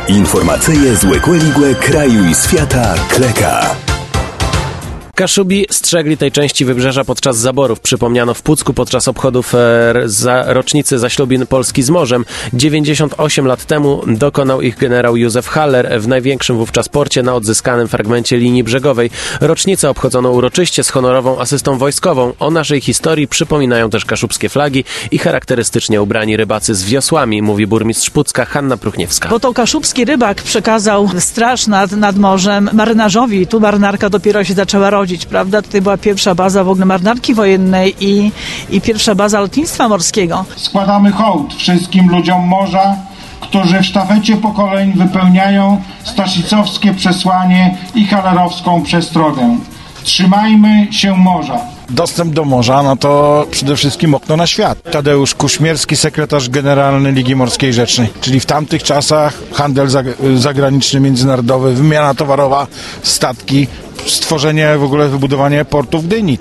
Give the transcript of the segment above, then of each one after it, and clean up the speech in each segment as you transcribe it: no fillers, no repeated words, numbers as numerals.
Informacyje z Łekłe kraju i świata Kleka. Kaszubi strzegli tej części wybrzeża podczas zaborów. Przypomniano w Pucku podczas obchodów rocznicy zaślubin Polski z morzem. 98 lat temu dokonał ich generał Józef Haller w największym wówczas porcie na odzyskanym fragmencie linii brzegowej. Rocznicę obchodzono uroczyście z honorową asystą wojskową. O naszej historii przypominają też kaszubskie flagi i charakterystycznie ubrani rybacy z wiosłami, mówi burmistrz Pucka Hanna Pruchniewska. Bo to kaszubski rybak przekazał straż nad morzem marynarzowi. Tu marynarka dopiero się zaczęła rodzić, prawda? Tutaj była pierwsza baza w ogóle marynarki wojennej i pierwsza baza lotnictwa morskiego. Składamy hołd wszystkim ludziom morza, którzy w sztafecie pokoleń wypełniają stasicowskie przesłanie i hallerowską przestrogę. Trzymajmy się morza. Dostęp do morza, no to przede wszystkim okno na świat. Tadeusz Kuśmierski, sekretarz generalny Ligi Morskiej Rzecznej. Czyli w tamtych czasach handel zagraniczny, międzynarodowy, wymiana towarowa, statki, stworzenie, w ogóle wybudowanie portu w Gdyni.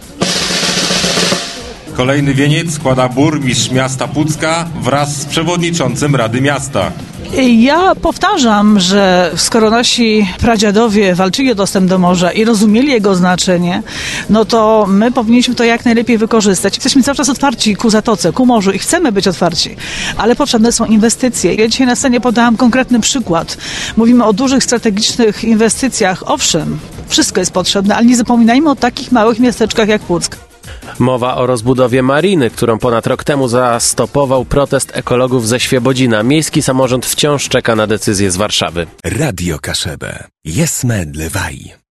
Kolejny wieniec składa burmistrz miasta Pucka wraz z przewodniczącym Rady Miasta. Ja powtarzam, że skoro nasi pradziadowie walczyli o dostęp do morza i rozumieli jego znaczenie, no to my powinniśmy to jak najlepiej wykorzystać. Jesteśmy cały czas otwarci ku zatoce, ku morzu i chcemy być otwarci, ale potrzebne są inwestycje. Ja dzisiaj na scenie podałam konkretny przykład. Mówimy o dużych, strategicznych inwestycjach. Owszem, wszystko jest potrzebne, ale nie zapominajmy o takich małych miasteczkach jak Puck. Mowa o rozbudowie mariny, którą ponad rok temu zastopował protest ekologów ze Świebodzina. Miejski samorząd wciąż czeka na decyzję z Warszawy. Radio Kaszebę. Jesme dlewaj.